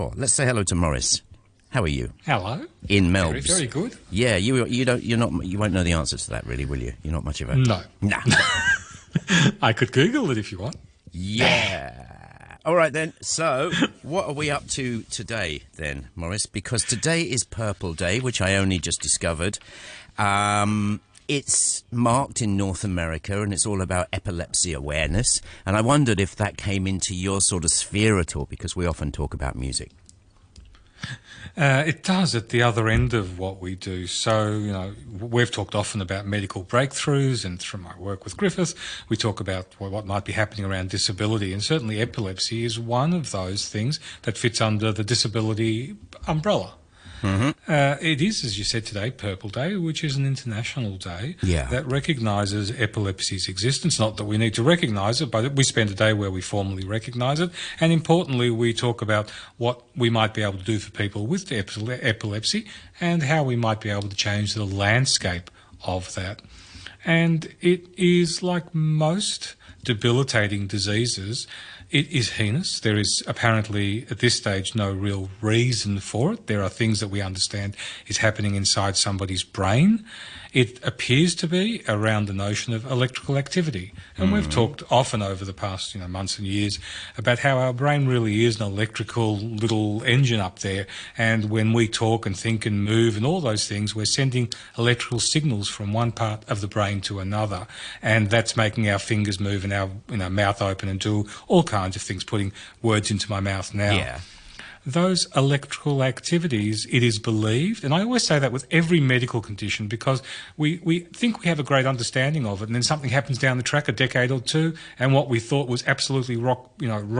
Oh, let's say hello to Morris. How are you? Hello. In Melbs. Very good. Yeah, you won't know the answer to that, really, will you? You're not much of a... No. Nah. I could Google it if you want. Yeah. All right, then. So, what are we up to today, then, Morris? Because today is Purple Day, which I only just discovered. It's marked in North America, and it's all about epilepsy awareness. And I wondered if that came into your sort of sphere at all, because we often talk about music. It does at the other end of what we do. So, we've talked often about medical breakthroughs, and through my work with Griffith, we talk about what might be happening around disability. And certainly epilepsy is one of those things that fits under the disability umbrella. Mm-hmm. It is, as you said today, Purple Day, which is an international day that recognises epilepsy's existence. Not that we need to recognise it, but we spend a day where we formally recognise it. And importantly, we talk about what we might be able to do for people with epilepsy and how we might be able to change the landscape of that. And it is like most debilitating diseases. It is heinous. There is apparently, at this stage, no real reason for it. There are things that we understand is happening inside somebody's brain. It appears to be around the notion of electrical activity. And we've talked often over the past months and years about how our brain really is an electrical little engine up there. And when we talk and think and move and all those things, we're sending electrical signals from one part of the brain to another. And that's making our fingers move and our mouth open and do all kinds of things, putting words into my mouth now. Yeah. Those electrical activities, it is believed, and I always say that with every medical condition because we think we have a great understanding of it, and then something happens down the track a decade or two, and what we thought was absolutely rock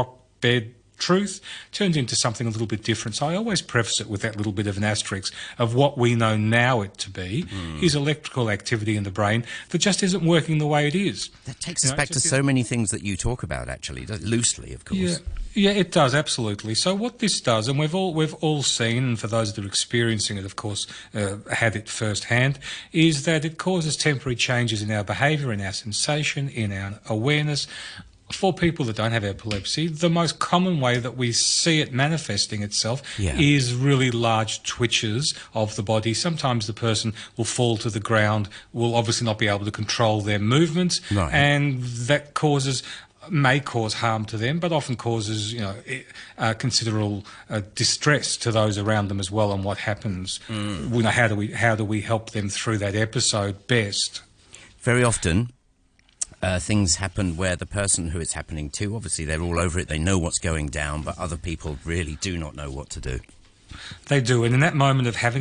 bed truth turns into something a little bit different. So I always preface it with that little bit of an asterisk of what we know now it to be is electrical activity in the brain that just isn't working the way it is. That takes us back to so many things that you talk about, actually, loosely, of course. Yeah, it does, absolutely. So what this does, and we've all seen, and for those that are experiencing it, of course, had it firsthand, is that it causes temporary changes in our behaviour, in our sensation, in our awareness. For people that don't have epilepsy, the most common way that we see it manifesting itself is really large twitches of the body. Sometimes the person will fall to the ground, will obviously not be able to control their movements, and that may cause harm to them, but often causes, considerable distress to those around them as well. And what happens? How do we help them through that episode best? Very often, things happen where the person who it's happening to, obviously they're all over it, they know what's going down, but other people really do not know what to do. They do, and in that moment of having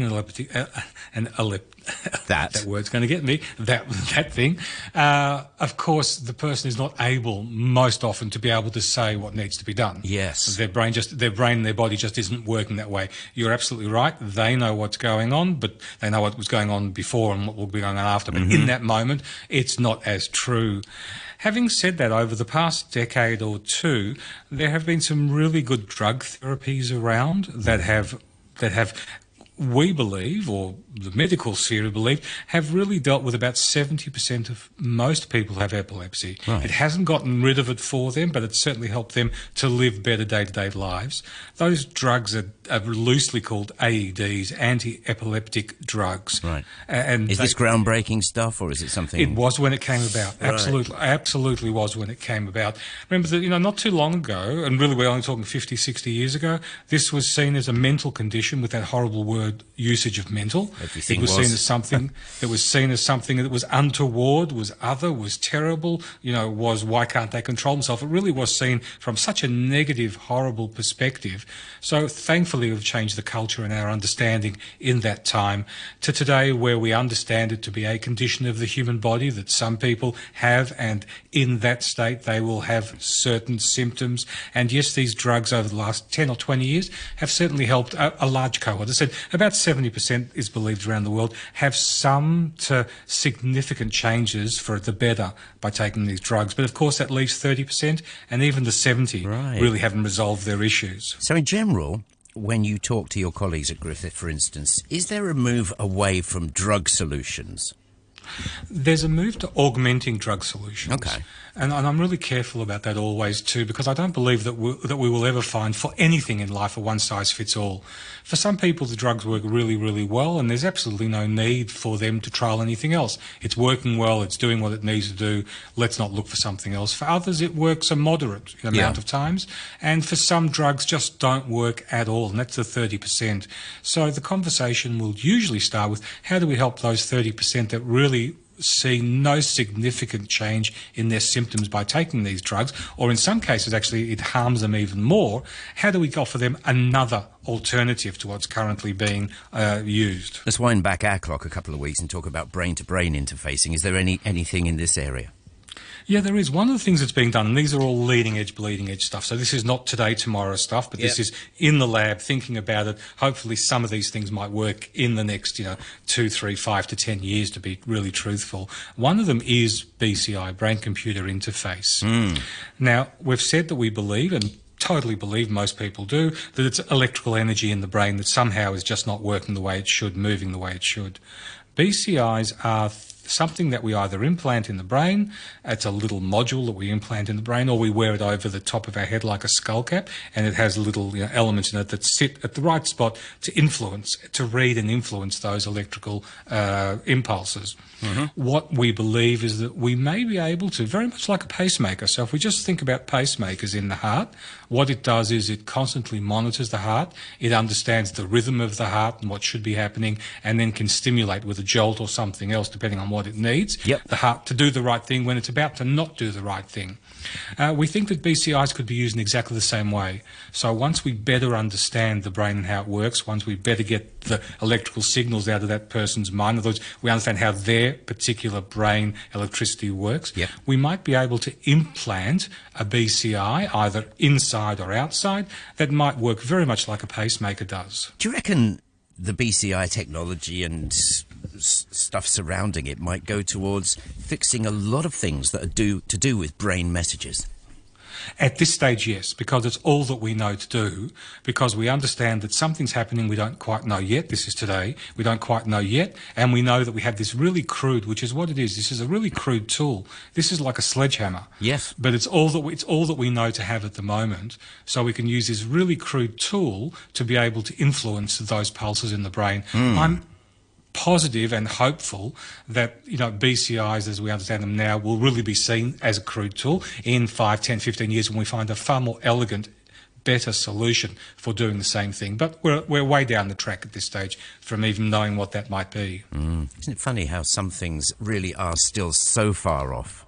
that word's going to get me, that thing, of course, the person is not able most often to be able to say what needs to be done. Yes. Their brain and their body just isn't working that way. You're absolutely right. They know what's going on, but they know what was going on before and what will be going on after. But in that moment, it's not as true. Having said that, over the past decade or two, there have been some really good drug therapies around that have we believe, or the medical sphere believe, have really dealt with about 70% of most people who have epilepsy. Right. It hasn't gotten rid of it for them, but it's certainly helped them to live better day-to-day lives. Those drugs are loosely called AEDs, anti-epileptic drugs. Right. And is this groundbreaking stuff, or is it something... It was when it came about. Right. Absolutely was when it came about. Remember that, not too long ago, and really we're only talking 50, 60 years ago, this was seen as a mental condition with that horrible word usage of mental. It was seen as something that was untoward, was other, was terrible, was why can't they control themselves? It really was seen from such a negative, horrible perspective. So thankfully we've changed the culture and our understanding in that time to today, where we understand it to be a condition of the human body that some people have, and in that state they will have certain symptoms. And yes, these drugs over the last 10 or 20 years have certainly helped a large cohort. I said about 70% is believed around the world have some to significant changes for the better by taking these drugs. But of course that leaves 30%, and even the 70 really haven't resolved their issues. So in general, when you talk to your colleagues at Griffith, for instance, is there a move away from drug solutions? There's a move to augmenting drug solutions. Okay. And I'm really careful about that always too, because I don't believe that we will ever find for anything in life a one-size-fits-all. For some people, the drugs work really, really well, and there's absolutely no need for them to trial anything else. It's working well, it's doing what it needs to do, let's not look for something else. For others, it works a moderate amount of times, and for some drugs just don't work at all, and that's the 30%. So the conversation will usually start with, how do we help those 30% that really see no significant change in their symptoms by taking these drugs, or in some cases actually it harms them even more? How do we offer them another alternative to what's currently being used? Let's wind back our clock a couple of weeks and talk about brain-to-brain interfacing. Is there anything in this area? Yeah, there is. One of the things that's being done, and these are all leading-edge, bleeding-edge stuff, so this is not today, tomorrow stuff, but this is in the lab, thinking about it. Hopefully some of these things might work in the next, 2, 3, 5 to 10 years, to be really truthful. One of them is BCI, brain-computer interface. Now, we've said that we believe, and totally believe, most people do, that it's electrical energy in the brain that somehow is just not working the way it should, moving the way it should. BCIs are something that we either implant in the brain, it's a little module that we implant in the brain, or we wear it over the top of our head like a skull cap, and it has little elements in it that sit at the right spot to read and influence those electrical impulses. What we believe is that we may be able to, very much like a pacemaker, so if we just think about pacemakers in the heart, what it does is it constantly monitors the heart, it understands the rhythm of the heart and what should be happening, and then can stimulate with a jolt or something else, depending on what it needs, the heart to do the right thing when it's about to not do the right thing. We think that BCIs could be used in exactly the same way. So once we better understand the brain and how it works, once we better get the electrical signals out of that person's mind, in other words, we understand how their particular brain electricity works, we might be able to implant a BCI, either inside or outside, that might work very much like a pacemaker does. Do you reckon the BCI technology and stuff surrounding it might go towards fixing a lot of things that are to do with brain messages? At this stage, yes, because it's all that we know to do, because we understand that something's happening we don't quite know yet. This is today. We don't quite know yet, and we know that we have this really crude, which is what it is. This is a really crude tool. This is like a sledgehammer. Yes. But it's all that we know to have at the moment, so we can use this really crude tool to be able to influence those pulses in the brain. I'm positive and hopeful that BCIs as we understand them now will really be seen as a crude tool in 5, 10, 15 years when we find a far more elegant, better solution for doing the same thing. But we're way down the track at this stage from even knowing what that might be. Isn't it funny how some things really are still so far off?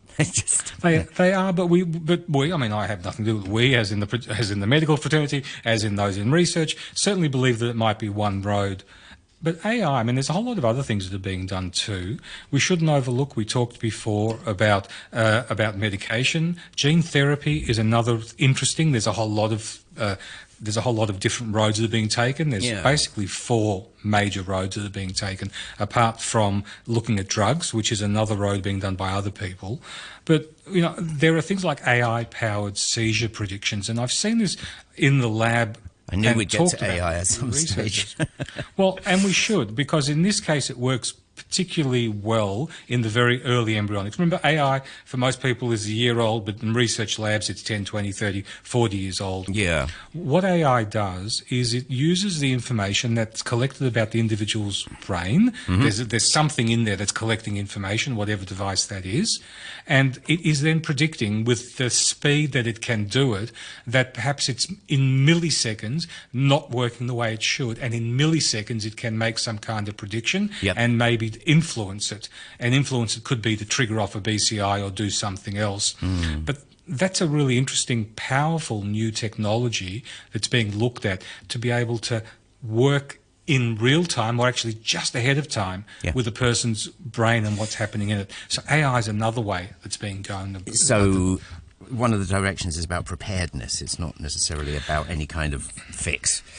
They are, but we. I mean, I have nothing to do with we, as in the medical fraternity, as in those in research. Certainly believe that it might be one road. But AI, I mean, there's a whole lot of other things that are being done too. We shouldn't overlook, we talked before about medication. Gene therapy is another interesting. There's a whole lot of different roads that are being taken. There's basically 4 major roads that are being taken, apart from looking at drugs, which is another road being done by other people. But, there are things like AI-powered seizure predictions, and I've seen this in the lab. I knew we'd get to AI at some stage. Well, and we should, because in this case it works particularly well in the very early embryonics. Remember, AI for most people is a year old, but in research labs it's 10, 20, 30, 40 years old. Yeah. What AI does is it uses the information that's collected about the individual's brain. There's something in there that's collecting information, whatever device that is, and it is then predicting with the speed that it can do it that perhaps it's in milliseconds not working the way it should, and in milliseconds it can make some kind of prediction and maybe influence it. And influence it could be to trigger off a BCI or do something else. But that's a really interesting, powerful new technology that's being looked at to be able to work in real time, or actually just ahead of time, with a person's brain and what's happening in it. So AI is another way that's being going. So one of the directions is about preparedness. It's not necessarily about any kind of fix.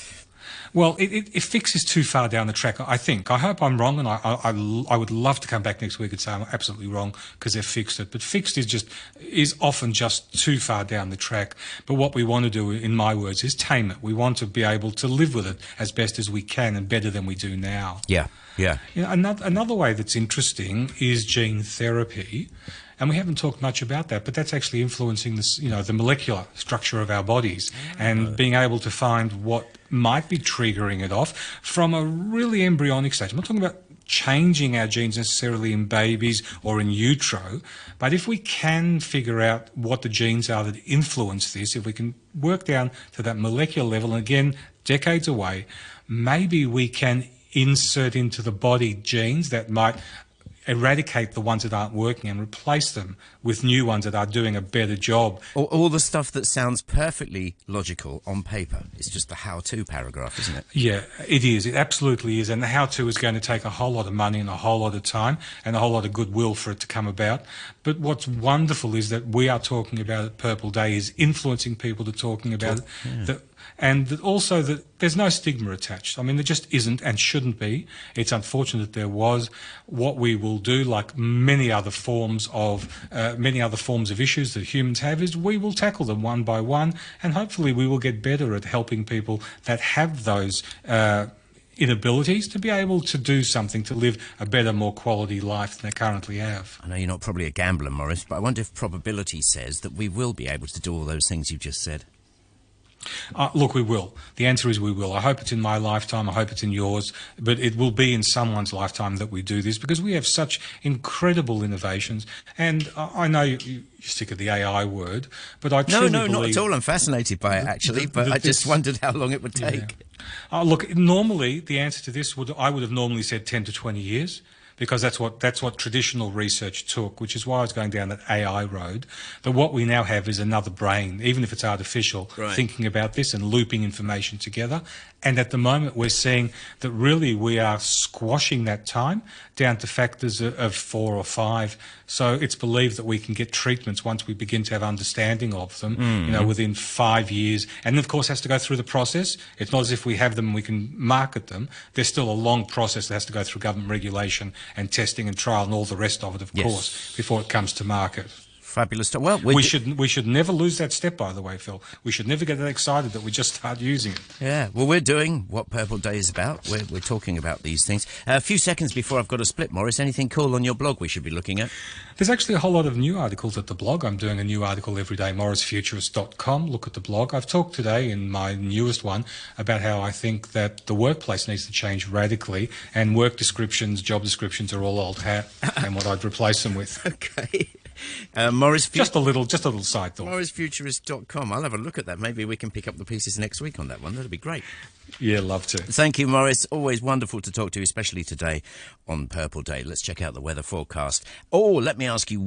Well, it fixes too far down the track, I think. I hope I'm wrong, and I would love to come back next week and say I'm absolutely wrong because they've fixed it. But fixed is often just too far down the track. But what we want to do, in my words, is tame it. We want to be able to live with it as best as we can and better than we do now. Yeah, yeah. You know, another way that's interesting is gene therapy. And we haven't talked much about that, but that's actually influencing the molecular structure of our bodies and being able to find what might be triggering it off from a really embryonic stage. I'm not talking about changing our genes necessarily in babies or in utero, but if we can figure out what the genes are that influence this, if we can work down to that molecular level, and again, decades away, maybe we can insert into the body genes that might eradicate the ones that aren't working and replace them with new ones that are doing a better job. All the stuff that sounds perfectly logical on paper. It's just the how-to paragraph, isn't it? Yeah, it is. It absolutely is. And the how-to is going to take a whole lot of money and a whole lot of time and a whole lot of goodwill for it to come about. But what's wonderful is that we are talking about it. Purple Day is influencing people to talking about it. Yeah. And that also that there's no stigma attached. I mean, there just isn't and shouldn't be. It's unfortunate that there was. What we will do, like many other forms of issues that humans have, is we will tackle them one by one, and hopefully we will get better at helping people that have those inabilities to be able to do something to live a better, more quality life than they currently have. I know you're not probably a gambler, Maurice, but I wonder if probability says that we will be able to do all those things you've just said. Look, we will. The answer is we will. I hope it's in my lifetime. I hope it's in yours. But it will be in someone's lifetime that we do this because we have such incredible innovations. And I know you're sick of the AI word, but I truly believe... No, not at all. I'm fascinated by it, actually, but I just wondered how long it would take. Yeah. Look, normally, the answer to this I would have normally said 10 to 20 years. Because that's what traditional research took, which is why I was going down that AI road. But what we now have is another brain, even if it's artificial, thinking about this and looping information together. And at the moment, we're seeing that really we are squashing that time down to factors of 4 or 5. So it's believed that we can get treatments once we begin to have understanding of them, within 5 years. And of course, has to go through the process. It's not as if we have them and we can market them. There's still a long process that has to go through government regulation and testing and trial and all the rest of it, of course, before it comes to market. Fabulous stuff. Well, we should never lose that step, by the way, Phil. We should never get that excited that we just start using it. Yeah, well, we're doing what Purple Day is about. We're talking about these things. A few seconds before I've got to split, Maurice, anything cool on your blog we should be looking at? There's actually a whole lot of new articles at the blog. I'm doing a new article every day, morrisfuturist.com. Look at the blog. I've talked today in my newest one about how I think that the workplace needs to change radically and work descriptions, job descriptions are all old hat and what I'd replace them with. Okay. Just a little side thought. morrisfuturist.com. I'll have a look at that. Maybe we can pick up the pieces next week on that one. That'd be great. Yeah, love to. Thank you, Maurice. Always wonderful to talk to you, especially today on Purple Day. Let's check out the weather forecast. Oh, let me ask you